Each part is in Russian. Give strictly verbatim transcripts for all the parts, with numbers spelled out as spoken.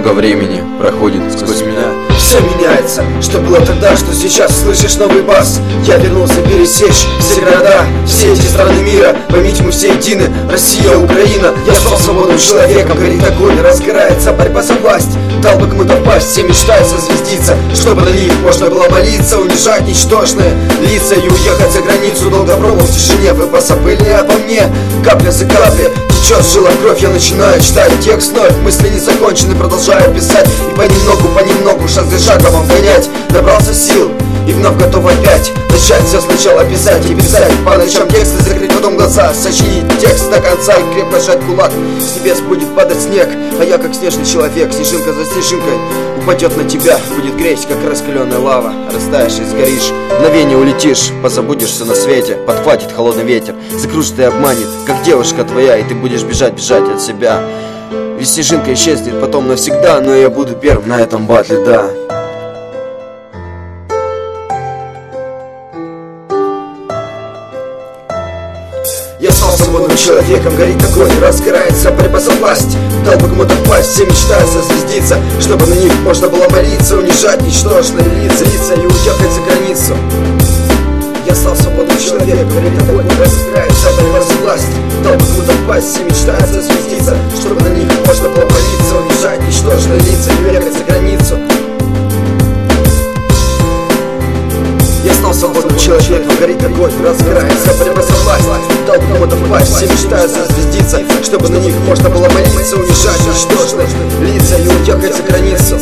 много времени проходит сквозь меня. Все меняется, что было тогда, что сейчас. Слышишь новый бас? Я вернулся пересечь все города, все эти страны мира. Поймите, мы все едины, Россия, Украина. Я стал свободным человеком, горит огонь, разгорается борьба за власть. Дал бы кому-то впасть, все мечтают созвездиться, чтобы на них можно было молиться, унижать ничтожные лица и уехать за границу. Долго пробовал в тишине, вы позабыли обо мне. Капля за каплей течет жила кровь, я начинаю читать текст вновь. Мысли не закончены, продолжаю писать. И понемногу, понемногу, шаг за шагом обгонять. Набрался сил и вновь готов опять начать все сначала писать и писать. По ночам тексты, закрыть потом глаза, сочинить текст до конца и крепко сжать кулак. С небес будет падать снег, а я как снежный человек, снежинка за снежинкой упадет на тебя, будет греть, как раскаленная лава. Растаешь и сгоришь, мгновение улетишь, позабудешься на свете, подхватит холодный ветер, закружит и обманет, как девушка твоя, и ты будешь бежать, бежать от себя. Ведь снежинка исчезнет потом навсегда, но я буду первым на этом батле, да. Я стал свободным человеком, горит огонь, разгорается борьба за власть. Дал бы кому-то впасть, все мечтают созвездиться, чтобы на них можно было молиться, унижать ничтожные лица, лица и уехать за границу. Я стал свободным человеком, горит огонь, разгорается борьба за власть. Дал бы кому-то впасть, все мечтают созвездиться, чтобы на них можно было молиться, унижать ничтожные лица и уехать за границу. Я стал свободным человеком, горит огонь, разгорается борьба за власть. Дал кому-то впасть, все мечтают созвездиться, чтобы на них можно было молиться, унижать ничтожные лица и уехать за границу.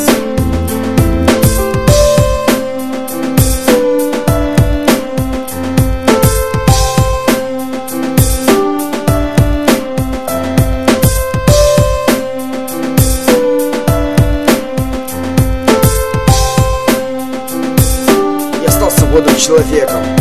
Я стал свободным человеком.